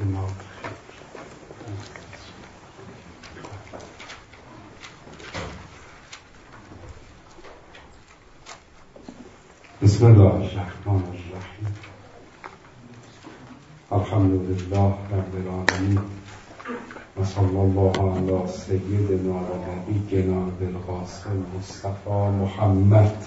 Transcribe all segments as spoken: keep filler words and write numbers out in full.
الله. بسم الله الرحمن الرحیم. الحمد لله رب العالمین و صلی الله علی سیدنا و نبینا بالقاسم مصطفی محمد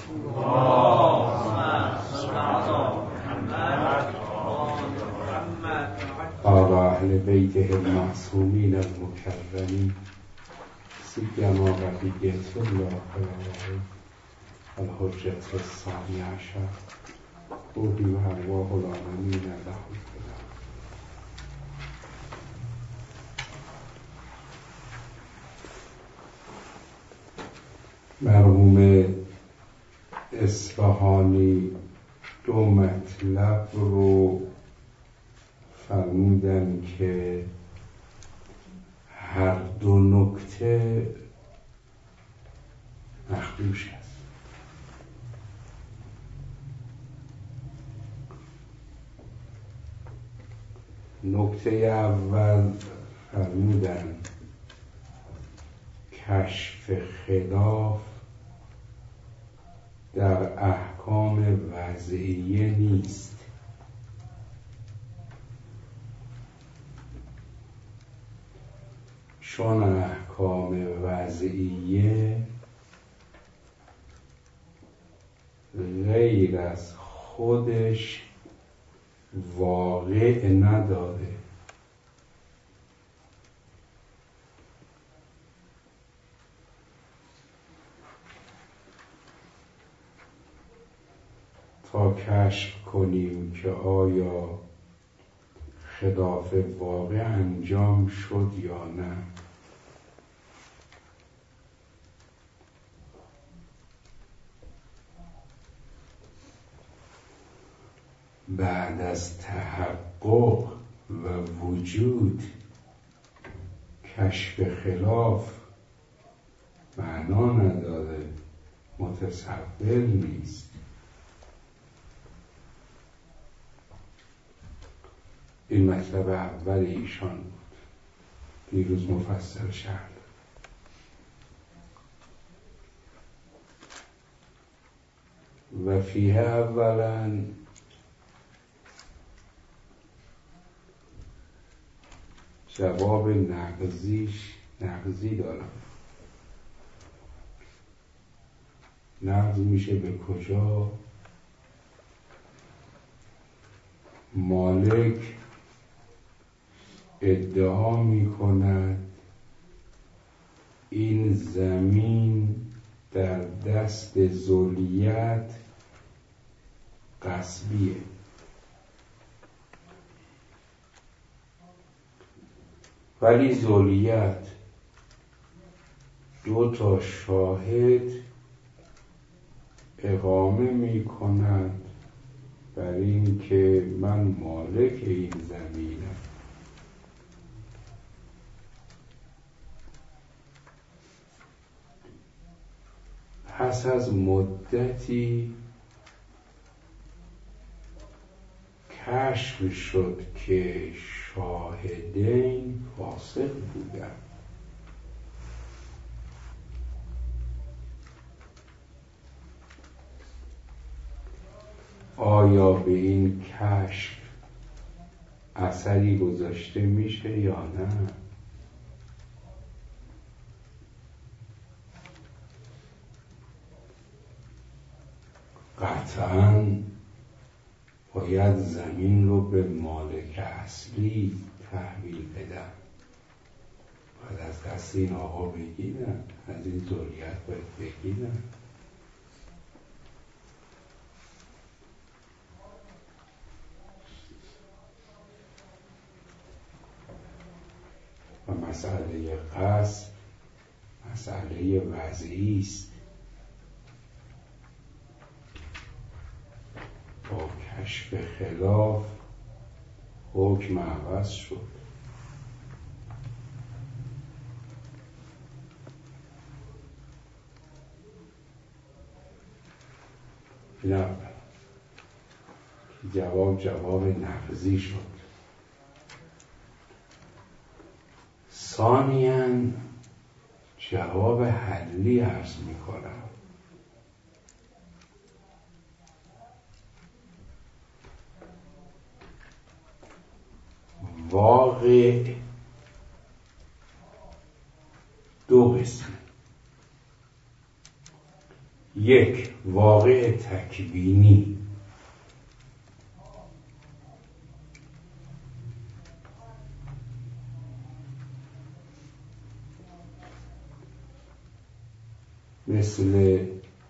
و اهل بیته المعصومین المکرمین سیما بقیة الله الحجة الثانی عشر روحی و ارواح العالمین له الفداء. مرحوم اصفهانی دو مطلب رو فرمودن که هر دو نکته مخدوش است. نکته اول فرمودن کشف خلاف در احکام وضعیه نیست، چون احکام وضعیه غیر از خودش واقع نداره، تا کشف کنیم که آیا خلاف واقع انجام شد یا نه. بعد از تحقق و وجود کشف خلاف معنا نداره، متصور نیست. این مطلب اول ایشان بود، دیروز مفصل شرح. و فیه اولا جواب نقضیش نقضی دارم. نقض میشه به کجا؟ مالک ادعا میکند این زمین در دست ذولیت غصبیه، ولی ذولیت دو تا شاهد اقامه می کند بر این که من مالک این زمینم. پس از مدتی کشف شد که شاهدین فاسق بودند. آیا به این کشف اثری گذاشته میشه یا نه؟ قطعاً باید زمین رو به مالک اصلی تحویل بدن، باید از دست این آقا بگیرن، از این ذریت باید بگیرن. و مسئله غصب مسئله وضعی است. با کشف خلاف حکم عوض شد. این اول جواب جواب نقضی شد. ثانیاً جواب حلی عرض می کنم. واقع دو قسم. یک، واقع تکوینی. مثل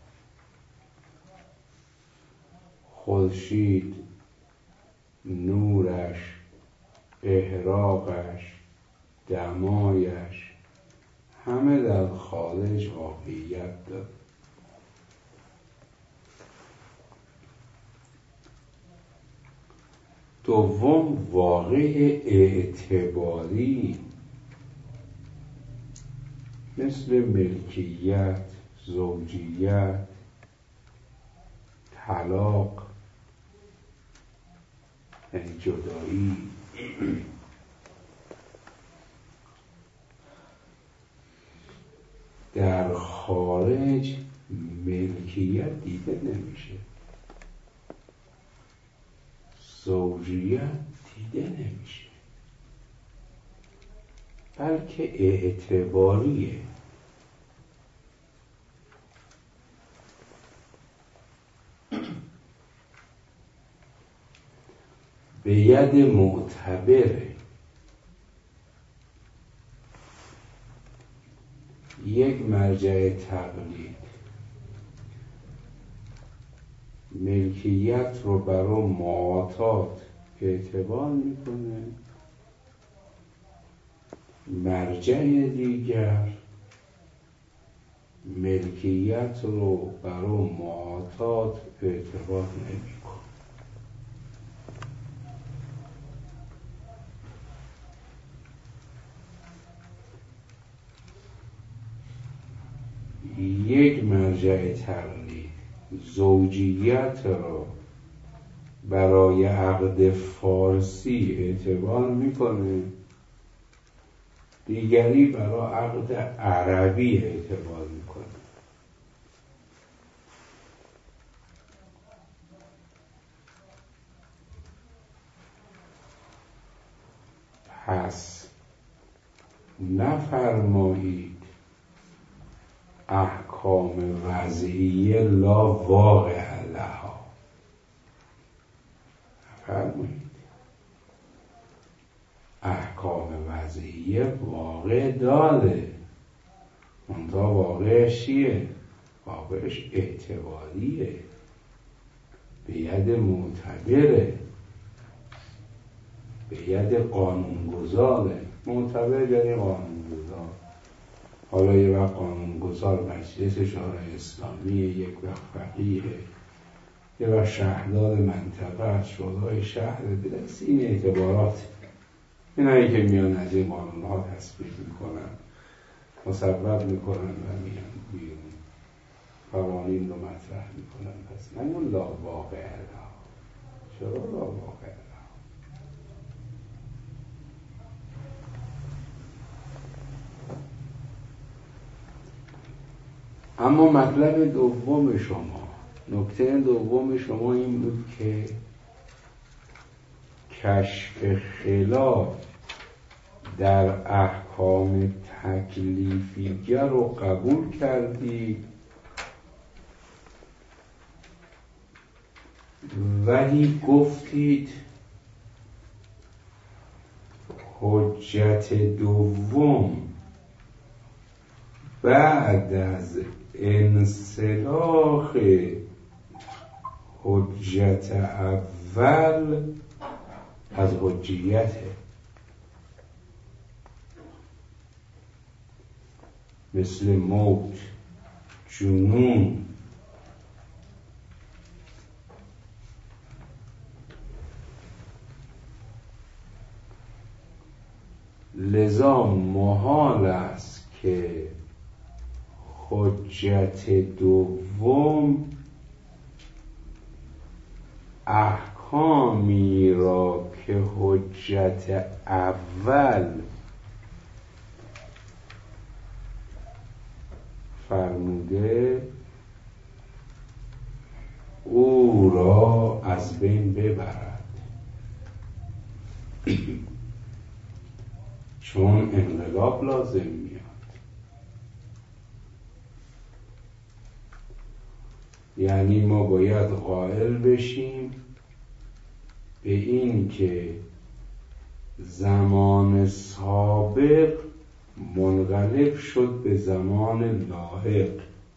خورشید، نورش، احراقش، دمایش، همه در خارج واقعیت دارد. دوم، واقع اعتباری، مثل ملکیت، زوجیت، طلاق، یعنی جدایی. در خارج ملکیت دیده نمیشه، زوجیت دیده نمیشه، بلکه اعتباریه. به ید معتبره. یک مرجع تقلید ملکیت رو برای معاطات اعتبار میکنه، مرجع دیگر ملکیت رو برای معاطات اعتبار نمیکنه. یک مرجع تقلید زوجیت را برای عقد فارسی اعتبار میکنه، دیگری برای عقد عربی اعتبار میکنه. پس نفرمایید احکام وضعیه لا واقع لها. نفرمایید احکام وضعیه واقع داره، منتها واقعش چیه؟ واقعش اعتباریه، به ید معتبره، به ید قانونگذاره. معتبر یعنی قانونگذار. حالا یه وقت قانونگذار مجلس شورای اسلامی، یک وقت فقیه، یه وقت شهردار منطقه، شورای شهر، بدست این اعتبارات. اینایی که میان از این قانونها تصویب میکنن، مصوب میکنن و میان بیرون قوانین رو مطرح میکنن. پس نمون لا واقع لها. چرا لا واقع لها؟ اما مطلب دوم شما، نکته دوم شما این بود که کشف خلاف در احکام تکلیفیگر رو قبول کردی، ولی گفتید حجت دوم بعد از انسلاخ حجت اول از حجیته. مثل موت، جنون، لذا محال است که حجت دوم احکامی را که حجت اول فرموده او را از بین ببرد، چون انقلاب لازم میاد. یعنی ما باید قائل بشیم به این که زمان سابق منقلب شد به زمان لاحق.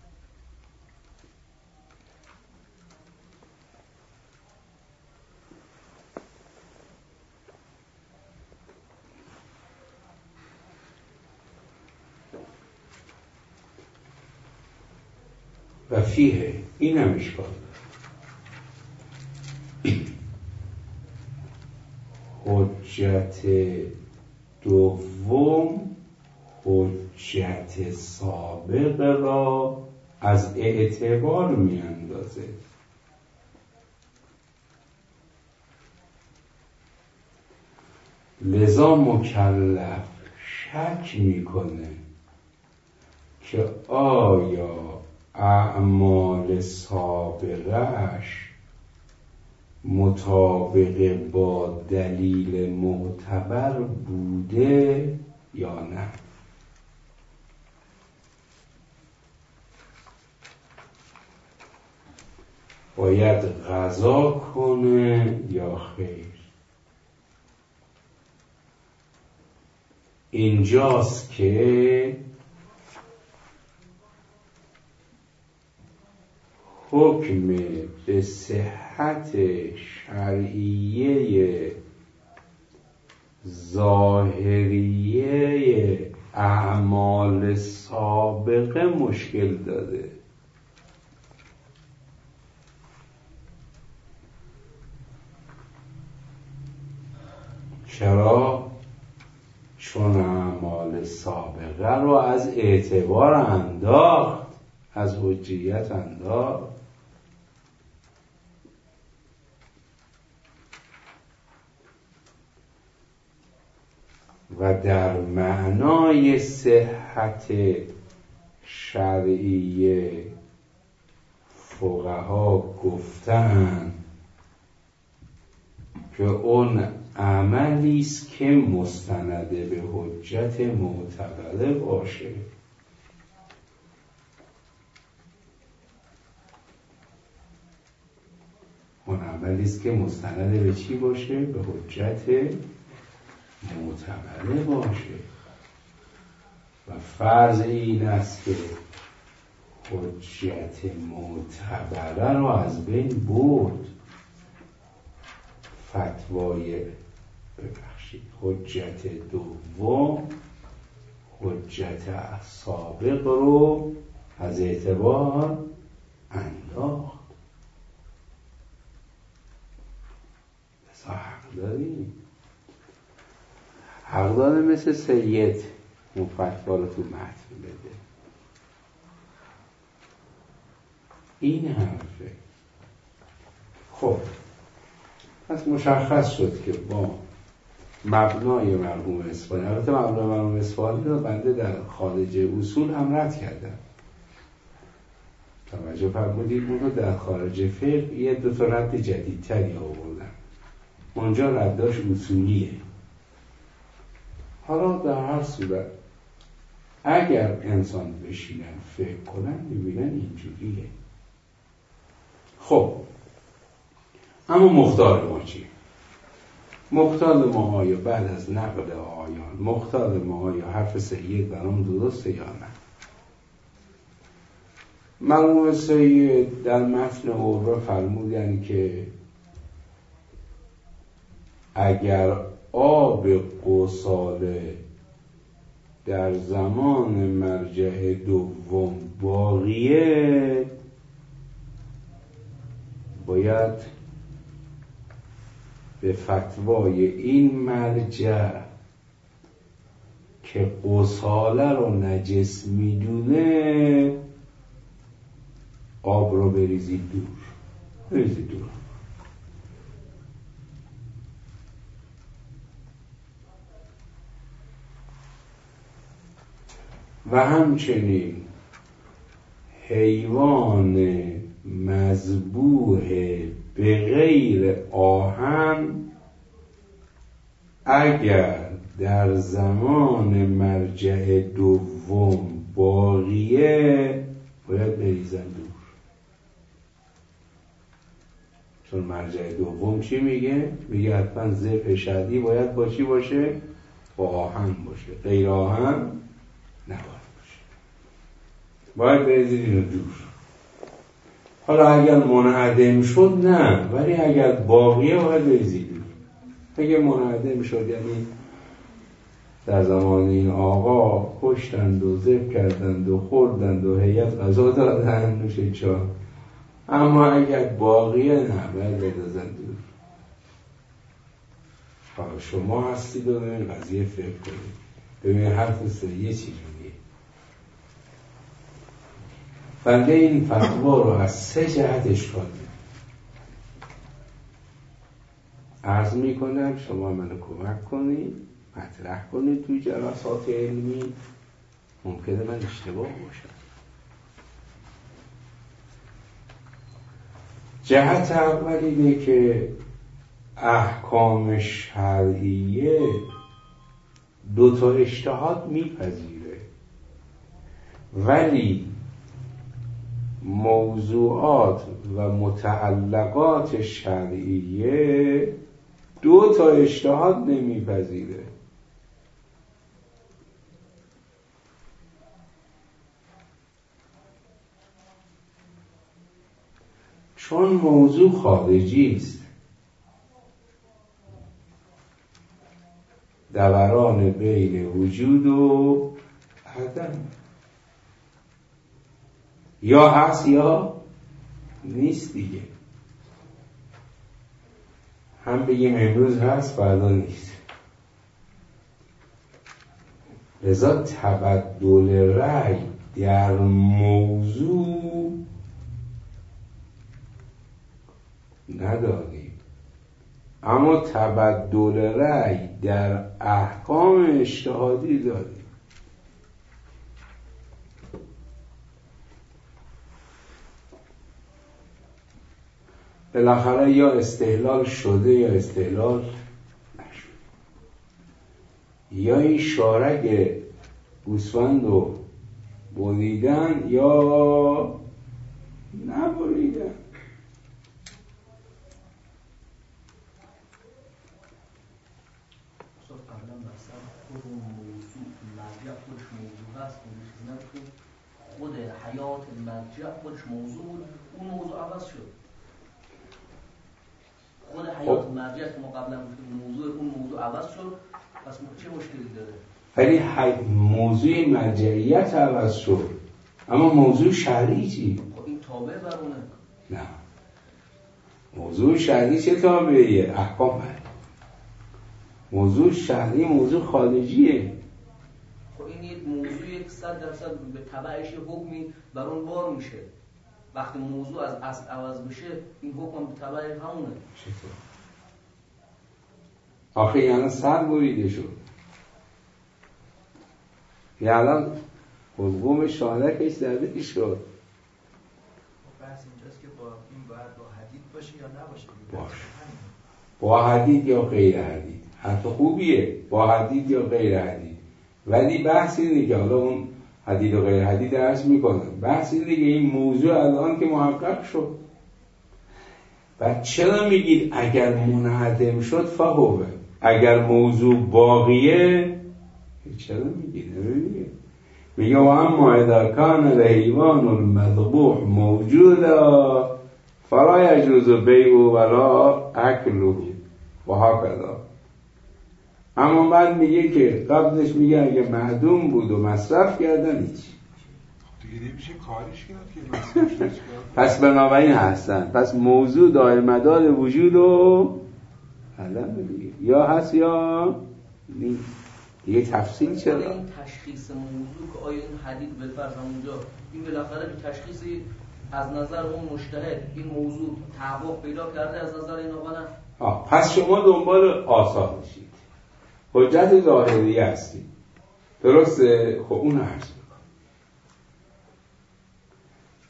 و فیه این هم اشکال حجت دوم حجت سابق را از اعتبار می اندازه. لذا مکلف شک میکنه که آیا اعمال سابقش مطابق با دلیل معتبر بوده یا نه. باید قضا کنه یا خیر. اینجاست که حکم به صحت شرعیه ظاهریه اعمال سابقه مشکل داده. چرا؟ چون اعمال سابقه رو از اعتبار انداخت، از حجیت انداخت. و در معنای صحت شرعیه فقها گفتن که اون عملی است که مستند به حجت معتبره باشه. اون عملی است که مستند به چی باشه؟ به حجت معتبره باشه. و فرض این است که حجت معتبره رو از بین برد. فتوای ببخشید حجت دوم حجت سابق رو از اعتبار انداخت. بسا حق داریم، حق داره مثل سید اون فتوا رو تو متن بده. این حرفه. خب پس مشخص شد که با مبنای مرحوم اصفهانی، البته مبنای مرحوم اصفهانی رو بنده در خارج اصول هم رد کردم، توجه فرمودید، اون رو در خارج فقه یه دو تا رد جدیدتری آوردم. اونجا رداش اصولیه. حالا در هر صورت اگر انسان بشینن فکر کنن میبینن اینجوریه. خب اما مختار ما چیه؟ مختار ما آیا بعد از نقل آیان مختار ما آیا حرف سید برام درسته یا نه؟ مرحوم سید در متن اوره فرمودن که اگر آب قصاله در زمان مرجع دوم باقیه باید به فتوای این مرجع که قصاله رو نجس میدونه آب رو بریزید دور، بریزید دور. و همچنین حیوان مذبوح به غیر آهن اگر در زمان مرجع دوم باقیه باید بریزن دور. چون مرجع دوم چی میگه؟ میگه حتما ذبح شرعی باید با چی باشه؟ با آهن باشه، غیر آهن نباید باشه، باید بریزید اینو دور. حالا اگر منعدم شد نه، ولی اگر باقیه باید بریزید دور. اگر منعدم شد یعنی در زمان این آقا کشتند و ذبح کردند و خوردند و هیئت غذا دادند نوش چای، اما اگر باقیه نه باید بریزند دور. حالا شما هستید و این قضیه فکر کنید، ببینید حرف سریه چی میگه. بنده این فتوا رو از سه جهت اشکال می‌کنم. عرض میکنم شما منو کمک کنید مطرح کنید توی جلسات علمی، ممکنه من اشتباه باشم. جهت اول اینه که احکام شرعیه دو تا اجتهاد میپذیره، ولی موضوعات و متعلقات شرعیه دو تا اجتهاد نمیپذیره. چون موضوع خارجی است، دوران بین وجود و عدم، یا هست یا نیست دیگه. هم بگیم امروز هست فردا نیست. لذا تبدل رأی در موضوع نداریم، اما تبدل رأی در احکام اجتهادی داریم. بالاخره یا استحلال شده یا استحلال نشده، یا این شارک گوسفند رو بریدن یا نبریدن. خود حیات مرجع خودش موضوع بود، اون موضوع عوض شد. خود حیات مرجع که ما قبلا گفتیم موضوع، اون موضوع عوض شد، پس چه مشکلی داره؟ ولی موضوع مرجعیت عوض شد، اما موضوع شرعی چی؟ خب این تابع بر اونه. نه، موضوع شرعی چه تابعیه؟ احکام بر. موضوع شرعی موضوع خارجیه. خب این یک موضوع یک صد درصد به تبعش حکمی بر اون بار میشه. وقتی موضوع از اصل عوض میشه این حکم به تبع همونه. چطور؟ آخه یعنی سر بریده شد، یعنی حکم شانکش زده شد. بحث اینجاست که با این باید با حدید باشه یا نباشه. باشه، با حدید یا غیر حدید. حرف خوبیه، با حدید یا غیر حدید، ولی بحث اینه که حالا اون حدید و غیر حدید عرض میکنم، بحث اینه که این موضوع الان که محقق شد. و چرا میگید اگر منعدم شد فهوه، اگر موضوع باقیه چرا میگید؟ نمیگه میگه و اما اذا کان الحیوان المذبوح موجودا فلا یجوز بیعه ولا اکله و هکذا. اما بعد میگه که قبلش میگه اگه معدوم بود و مصرف کردن هیچ دیگه نمیشه کارش کرد که مصرف کرد. پس بنابراین هستن، پس موضوع دائم مدار وجود و عدم دیگه، یا هست یا نیست دیگه. تفصیل چرا؟ این تشخیص موضوع که آیا این حدید بالفرض همونجا این بالاخره به تشخیصی از نظر اون مجتهد این موضوع تحقق پیدا کرده از نظر این آقا نه. آه پس شما دنبال آثار میشید، حجت ظاهریه هستید، درسته؟ خب اون عرض میکنم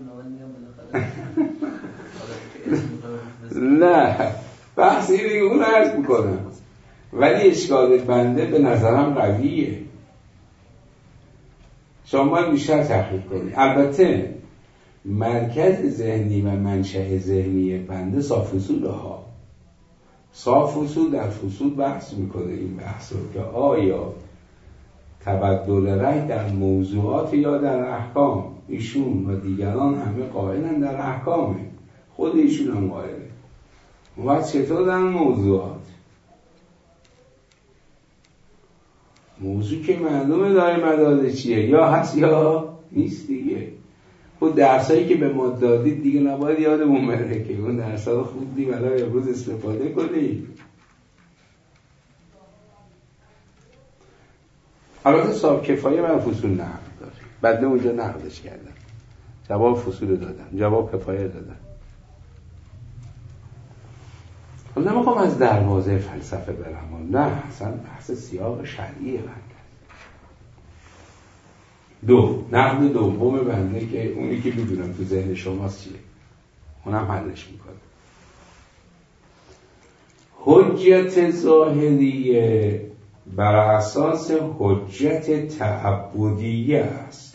نه بحث اینه که اون عرض میکنم، ولی اشکال بنده به نظرم قویه. شما بیشتر تحقیق کنید. البته مرکز ذهنی و منشأ ذهنی بنده صاف اصول ها. صاف اصول در فصول بحث میکنه این بحث رو که آیا تبدل رأی در موضوعات یا در احکام. ایشون و دیگران همه قائلن در احکامه، خود ایشون هم قائله. و چطور در موضوعات؟ موضوع که معلومه داره مدار چیه، یا هست یا نیست دیگه. اون درسایی که به ما دادید دیگه نباید یادمون بره که اون درسا رو خوندی برای امروز استفاده کنی. البته صاحب کفایه من فصول نقد داره، بعد اونجا نقدش کردم، جواب فصول دادم، جواب کفایه دادم. حالا نمیخوام از دروازه فلسفه برم، نه اصلا بحث سیاق شرعیه بنده. دو، نقد دوم بنده که اونی که میدونم تو ذهن شماست چیه، اونم حلش میکنه. حجت ظاهریه بر اساس حجت تعبدیه است.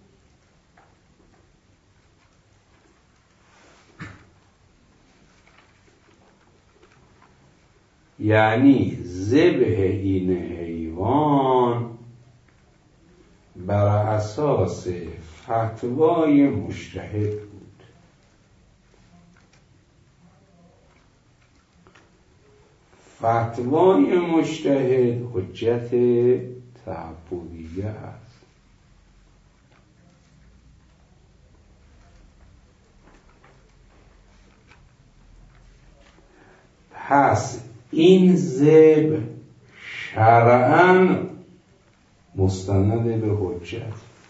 یعنی ذبح این حیوان بر اساس فتوای مجتهد بود. فتوای مجتهد حجت تعبدیه است. پس این ذبح شرعاً مستند به حجت.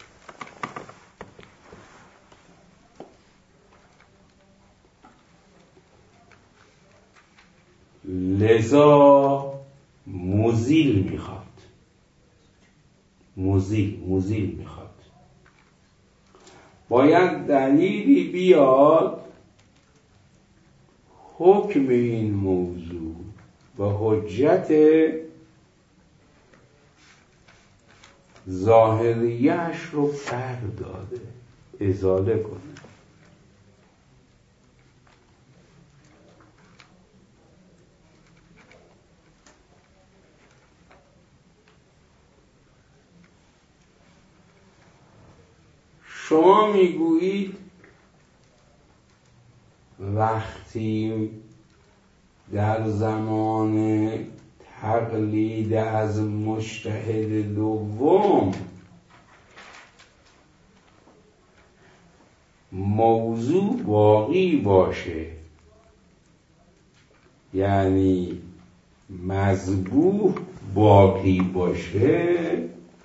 لذا مزیل میخواد، مزیل مزیل میخواد باید دلیلی بیاد حکم این موضوع و حجت ظاهریه‌اش رو برداره، ازاله کنه. شما میگویید وقتی در زمان تقلید از مجتهد دوم موضوع باقی باشه، یعنی مذبوح باقی باشه،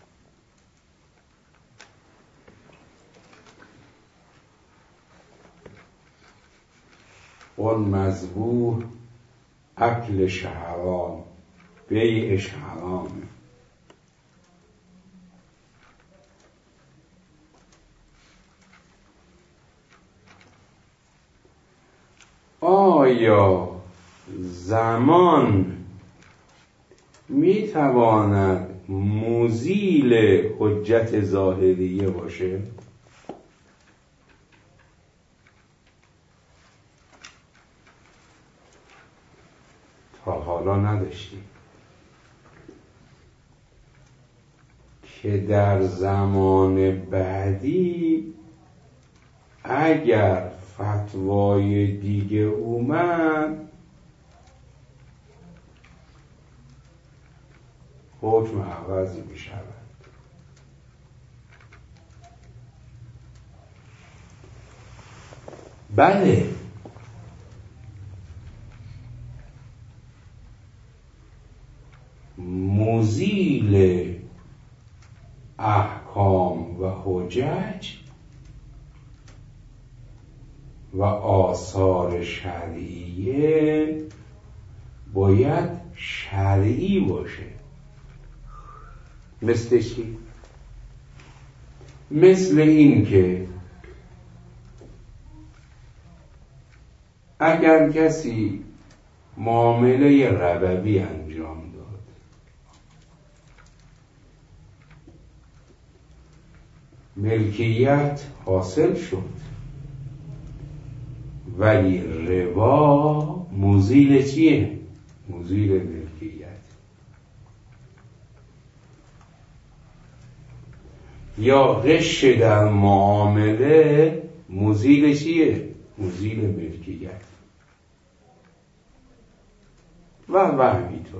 اون مذبوح اکلش حرام، بیعش حرامه. آیا زمان میتواند مزیل حجت ظاهریه باشه؟ تا حالا نداشتیم که در زمان بعدی اگر فتوای دیگه اومد حکم عوض می شود. بله، مزیل احکام و حجج و آثار شرعیه باید شرعی باشه. مثل چی؟ مثل این که اگر کسی معامله ربوی انجام داد ملکیت حاصل شد ولی ربا مزیل چیه؟ مزیل ملکیت. یا غش در معامله مزیل چیه؟ مزیل ملکیت. و و همینطور.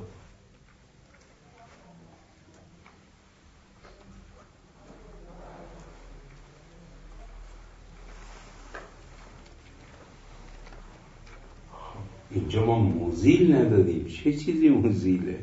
اینجا ما مزیل ندادیم. چه چیزی مزیله؟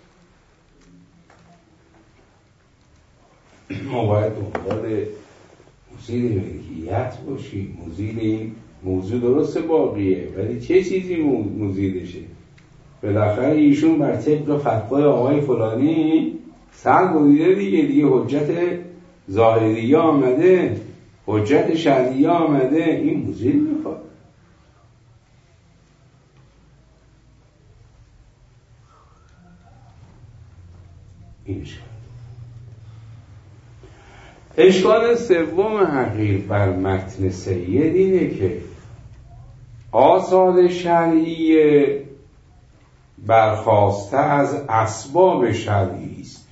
ما باید دنبال مزیل ملکیت باشیم. مزیل این موضوع درست باقیه ولی چه چیزی مزیلشه؟ بالاخره ایشون بر طبق فتوای آقای فلانی سر بریده دیگه دیگه حجت ظاهریه آمده، حجت شرعیه آمده، این مزیل میخواد. این اشکال. اشکال سوم حقیر بر متن سید اینه که آثار شرعیه برخواسته از اسباب شرعی است.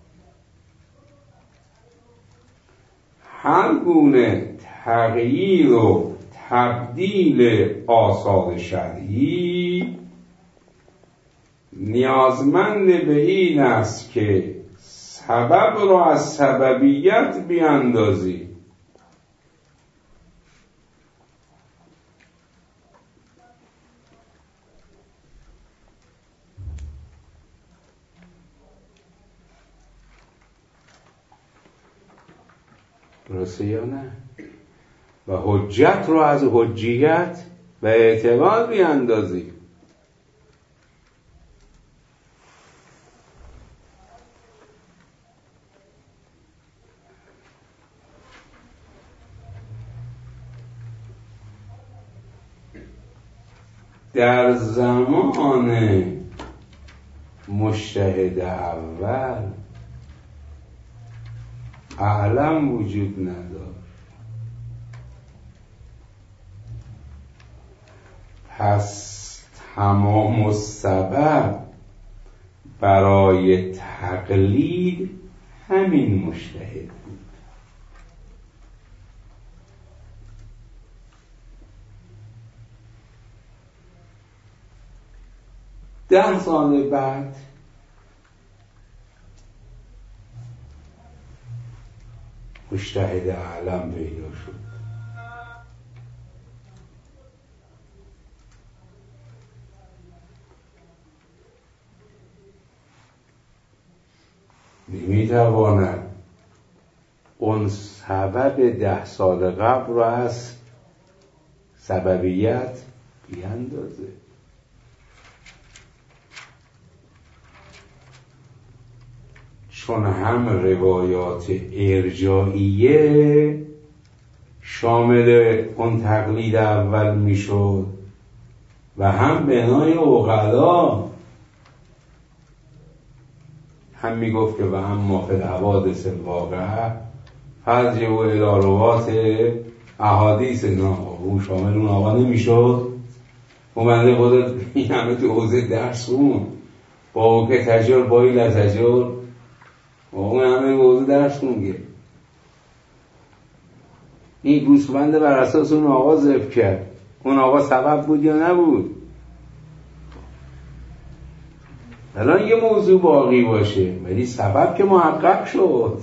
هر گونه تغییر و تبدیل آثار شرعی نیازمند به این است که سبب را از سببیت بیاندازی. درسته یا نه؟ و حجت رو از حجیت و اعتبار بیاندازی. در زمان مجتهد اول اعلم وجود نداشت. پس تمام السبب برای تقلید همین مجتهد بود. ده سال بعد مجتهد اعلم پیدا شد. نمیتواند اون سبب ده سال قبل را از سببیت بیاندازه. چون هم روایات ارجاعیه شامل اون تقلید اول میشد و هم بنای عقلا هم میگفت که و هم ما فی الحوادث الواقعه فرجع و الاروات احادیث نه اون شامل اون آقا نمیشد. اون بنده خودت این همه تو حوزه درس اون با او که تجار بایی لتجار و اون همه حوزه درس اون گه این گوسفنده بر اساس اون آقا ذبح کرد. اون آقا سبب بود یا نبود؟ الان یه موضوع باقی باشه ولی سبب که محقق شد.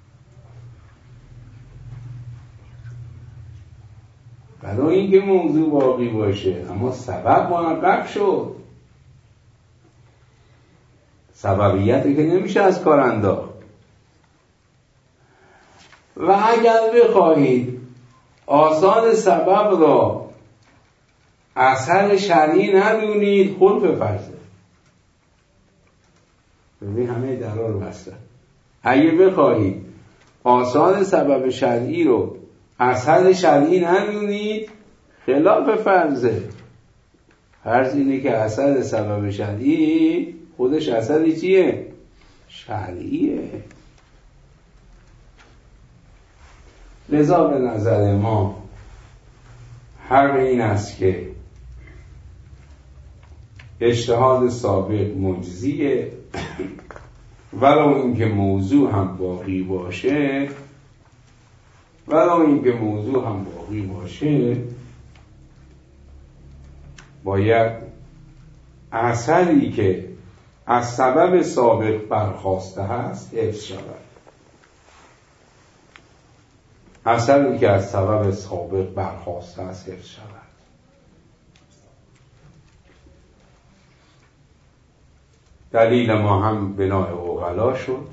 برای اینکه موضوع باقی باشه اما سبب محقق شد. سببیت که نمیشه از کار انداخت. و اگر بخواهید آثار سبب را اثر شرعی ندونید خلف فرضه. ببین همه درها رو بستن. اگه بخواهید آثار سبب شرعی رو اثر شرعی ندونید خلاف فرضه. فرض اینه که اثر سبب شرعی خودش اثری چیه؟ شرعیه. لذا به نظر ما حق این است که اجتهاد سابق مجزیه، ولو اینکه موضوع هم باقی باشه ولو اینکه موضوع هم باقی باشه باید اثری که از سبب سابق برخاسته هست حفظ شود. اثری که از سبب سابق برخاسته است حفظ شود. دلیل ما هم بنای عقلا شد،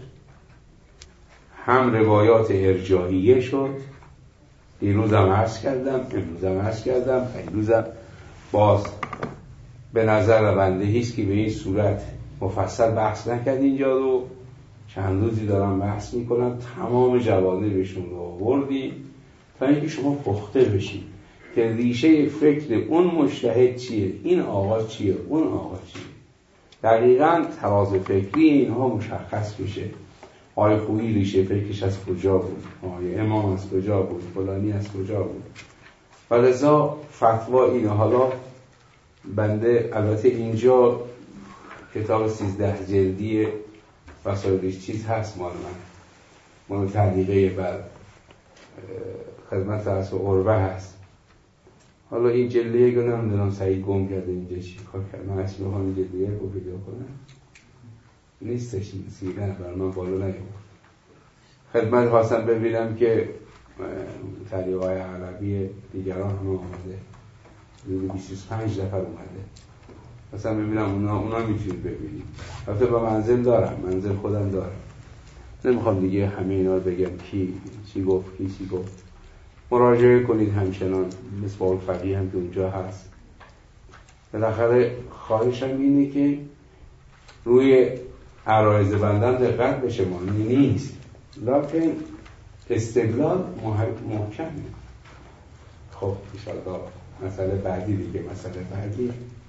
هم روایات ارجاحیه شد. دیروزم عرض کردم، امروزم عرض کردم، پیروزم باز به نظر بنده هیست که به این صورت مفصل بحث نکرد. اینجا رو چند روزی دارم بحث میکنم، تمام جوانبشون رو آوردیم تا اینکه شما پخته بشید که ریشه فکر اون مجتهد چیه، این آقا چیه، اون آقا چیه. دقیقاً تراز فکری اینها مشخص بشه. آقای خویی ریشه فکرش از کجا بود، آقای امام از کجا بود، فلانی از کجا بود. و لذا فتوا اینه. حالا بنده البته اینجا کتاب سیزده جلدی وسایلش چیز هست مال من، مال تعلیقه بر خدمت رأس عربه هست. حالا این جلدیه که نمیدونم سعید گم کرده اینجا چی کار کرد. من اصلا میخوام این جلدیه رو پیدا کنم، نیستش. سیدن برای من بالا نیامد. خدمت خواستم ببینم که تعلیقه های عربی دیگران هم آمده، حدود بیست و پنج نفر اومده. مثلا ببینم اونا اونا میتونید ببینید. البته با منزل دارم، منزل خودم دارم. نمیخوام دیگه همه اینا رو بگم کی چی گفت کی چی گفت. مراجعه کنید همچنان. مصباح الفقیه هم که اونجا هست. بالاخره خواهشم اینه که روی عرایض بندن دقت بشه، معنی نیست، لکن استدلال محکمه. خب انشاءالله مسئله بعدی دیگه، مسئله بعدی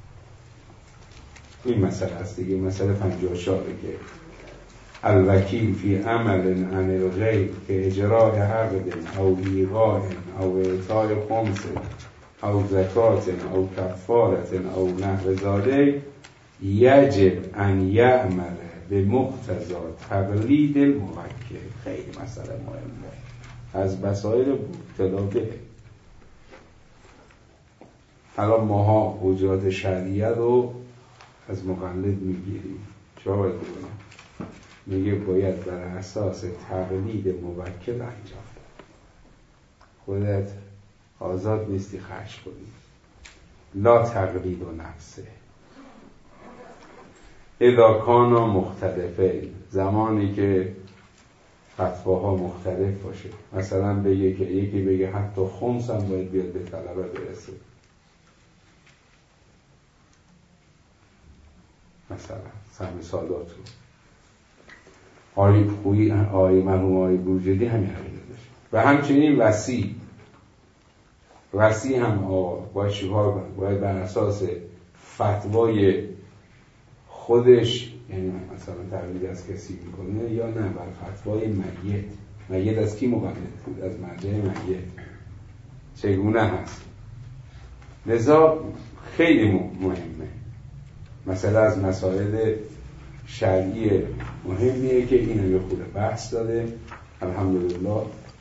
این مسئله است دیگه. مسئله پنجاه و چهار که الوکیل فی عمل عن الغیر که اجراء عقد او ایقاع او اعطای خمس او زکات او کفارت او نحو ذلک یجب ان یعمل به مقتضی تقلید الموکل. خیلی مسئله مهمه، از مسائل مبتلا به. الان ماها حجات شرعیه رو از مقلد میگیریم. چرا باید بگم؟ میگه باید بر اساس تقلید موکل انجام. خودت آزاد نیستی خرج کنی. لا تقلید و نفسه. اذا کانا مختلفه، زمانی که فتواها مختلف باشه. مثلا بگه که یکی بگه حتی خمس هم باید بیاد به طلبه برسه، مثلا سهم سادات رو. آقای خویی، آقای مرحوم آقای بروجردی همین عقیده داشت. و همچنین وصی وصی هم آقا باید چیکار کنه؟ باید بر اساس فتوای خودش، یعنی مثلا تقلید از کسی میکنه یا نه، بر فتوای میت. میت از کی مقلد بود؟ از مرجع میت. چگونه هست؟ لذا خیلی مهمه. مثلا از مسائل شرعی مهمیه که اینو یه خود بحث داده. الحمدلله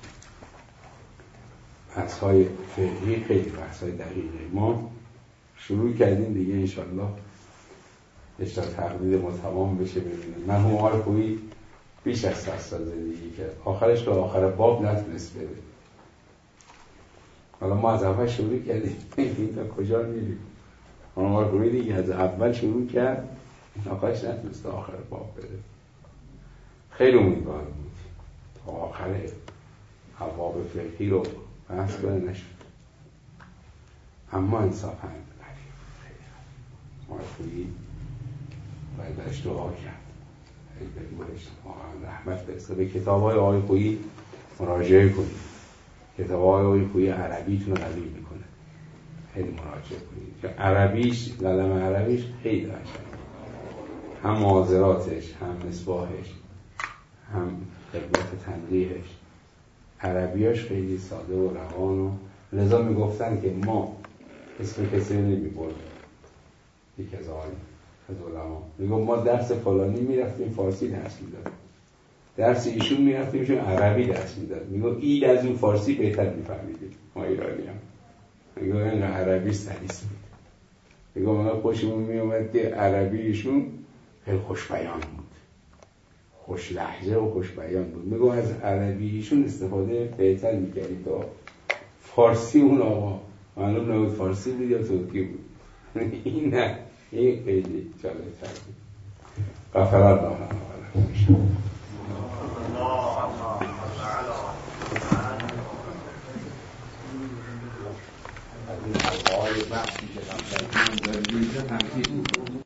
بحث های فقهی خیلی بحث های دقیقه ما شروع کردیم دیگه. انشالله اشتر تقلید ما تمام بشه. ببینیم مرحوم آقای خویی بیش از صد سال زندگی کرد، آخرش به آخر باب نتونست بره. حالا ما از اول شروع کردیم این تا کجا میریم؟ مرحوم آقای خویی دیگه از اول شروع کرد، آخرش نتونست آخر باب بره. خیلی امیدوار بود تا آخر ابواب فقهی رو بحث کنه، نشد. اما انصافاً آقای خویی باید برش دعا کرد، بگویش واقعا رحمت برسه. به کتاب های آقای خویی مراجعه کنید. کتاب های آقای خویی عربیتون رو قوی میکنه. خیلی مراجعه کنید که عربیش، کلمه عربیش خیلی قشنگه، هم معاذراتش، هم مصباحش، هم قبلت تنقیحش، عربیاش خیلی ساده و روان و لذا میگفتن که ما اسم کسی نمیبرد. یک از آقای از علما میگم ما درس فلانی میرفتیم فارسی درس میدادیم، درس ایشون میرفتیم ایشون عربی درس میداد. میگم این از اون فارسی بهتر میفهمیدیم ما ایرانی هم. میگم اینقدر عربی سلیس بود. میگم ما خوشمون میومد که عربی ایشون خیلی خوش بیان بود، خوش لهجه و خوش بیان بود. میگم از عربی ایشون استفاده بهتر میکردید تا فارسی اون آقا. معلوم نبود فارسی بود یا ترکی بود. این نه، این خیلی جالب تر بود. غفر الله لنا و لکم.